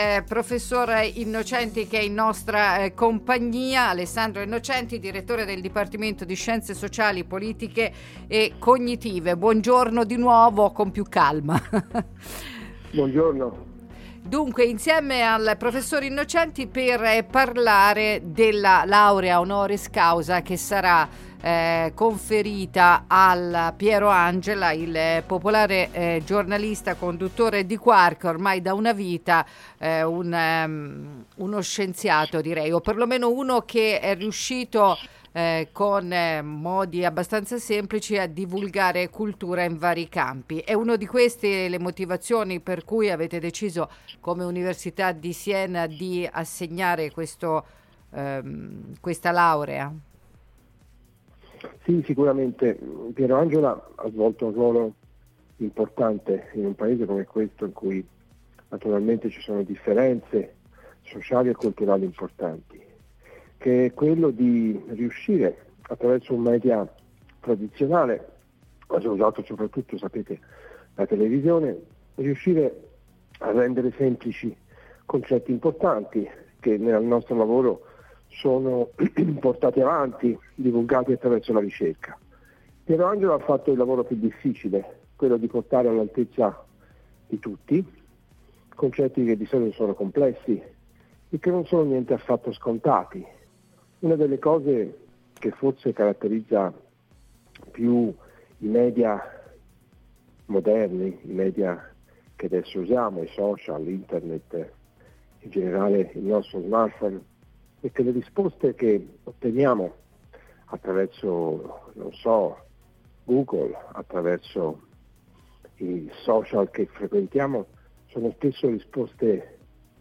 Professor Innocenti che è in nostra compagnia, Alessandro Innocenti, direttore del Dipartimento di Scienze Sociali, Politiche e Cognitive. Buongiorno di nuovo, con più calma. Buongiorno. Dunque, insieme al professor Innocenti per parlare della laurea honoris causa che sarà conferita al Piero Angela, il popolare giornalista, conduttore di Quark ormai da una vita, uno scienziato direi, o perlomeno uno che è riuscito con modi abbastanza semplici a divulgare cultura in vari campi. È una di queste le motivazioni per cui avete deciso come Università di Siena di assegnare questa laurea? Sì, sicuramente Piero Angela ha svolto un ruolo importante in un paese come questo, in cui naturalmente ci sono differenze sociali e culturali importanti, che è quello di riuscire attraverso un media tradizionale, ha usato soprattutto, sapete, la televisione, riuscire a rendere semplici concetti importanti che nel nostro lavoro sono portati avanti, divulgati attraverso la ricerca. Piero Angelo ha fatto il lavoro più difficile, quello di portare all'altezza di tutti concetti che di solito sono complessi e che non sono niente affatto scontati. Una delle cose che forse caratterizza più i media moderni, i media che adesso usiamo, i social, internet, in generale il nostro smartphone, e che le risposte che otteniamo attraverso, non so, Google, attraverso i social che frequentiamo, sono spesso risposte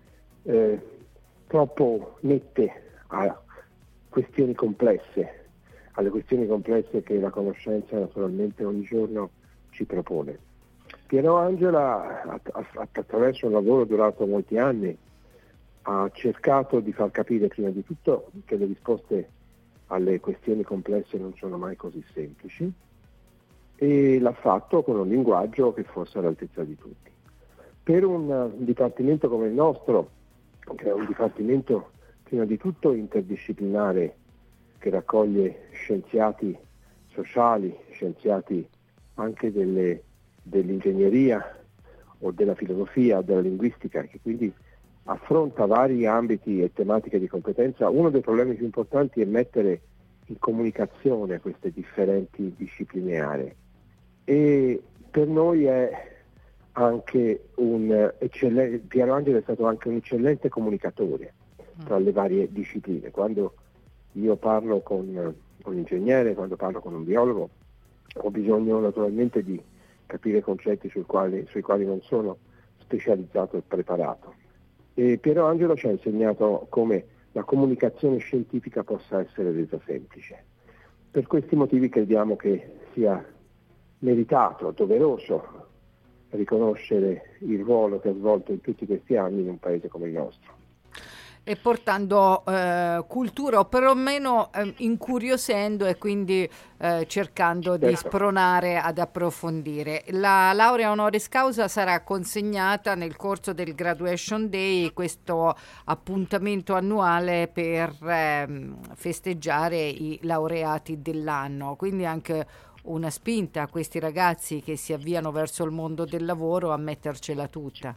troppo nette a questioni complesse, alle questioni complesse che la conoscenza naturalmente ogni giorno ci propone. Piero Angela, attraverso un lavoro durato molti anni, ha cercato di far capire prima di tutto che le risposte alle questioni complesse non sono mai così semplici, e l'ha fatto con un linguaggio che fosse all'altezza di tutti. Per un dipartimento come il nostro, che è un dipartimento prima di tutto interdisciplinare, che raccoglie scienziati sociali, scienziati anche dell'ingegneria o della filosofia o della linguistica, che quindi affronta vari ambiti e tematiche di competenza, uno dei problemi più importanti è mettere in comunicazione queste differenti discipline aree. E per noi è anche Piero Angelo è stato anche un eccellente comunicatore tra le varie discipline. Quando io parlo con un ingegnere, quando parlo con un biologo, ho bisogno naturalmente di capire concetti sui quali non sono specializzato e preparato. E Piero Angelo ci ha insegnato come la comunicazione scientifica possa essere resa semplice. Per questi motivi crediamo che sia meritato, doveroso riconoscere il ruolo che ha svolto in tutti questi anni in un paese come il nostro. E portando cultura, o perlomeno incuriosendo e quindi cercando di spronare ad approfondire. La laurea honoris causa sarà consegnata nel corso del Graduation Day, questo appuntamento annuale per festeggiare i laureati dell'anno, quindi anche una spinta a questi ragazzi che si avviano verso il mondo del lavoro a mettercela tutta.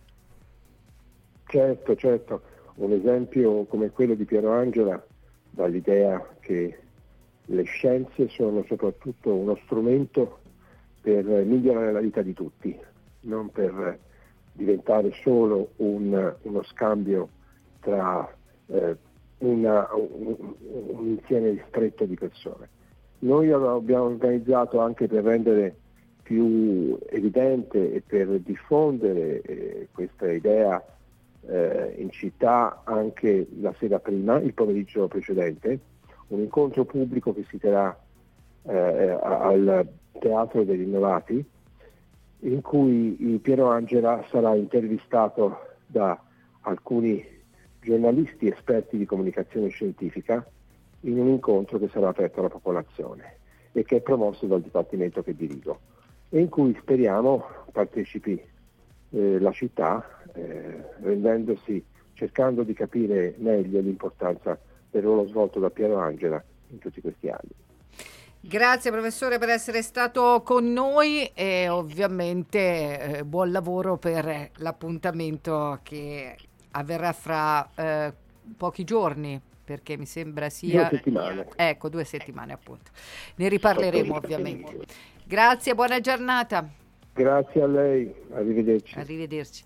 Certo. Un esempio come quello di Piero Angela dà l'idea che le scienze sono soprattutto uno strumento per migliorare la vita di tutti, non per diventare solo uno scambio tra un insieme ristretto di persone. Noi abbiamo organizzato anche per rendere più evidente e per diffondere questa idea in città anche la sera prima, il pomeriggio precedente, un incontro pubblico che si terrà al Teatro degli Innovati, in cui Piero Angela sarà intervistato da alcuni giornalisti esperti di comunicazione scientifica in un incontro che sarà aperto alla popolazione e che è promosso dal Dipartimento che dirigo, e in cui speriamo partecipi la città, rendendosi cercando di capire meglio l'importanza del ruolo svolto da Piero Angela in tutti questi anni. Grazie professore per essere stato con noi e ovviamente buon lavoro per l'appuntamento che avverrà fra pochi giorni, perché mi sembra sia 2 settimane. Ecco, 2 settimane appunto. Ne riparleremo ovviamente. Grazie, buona giornata. Grazie a lei, arrivederci. Arrivederci.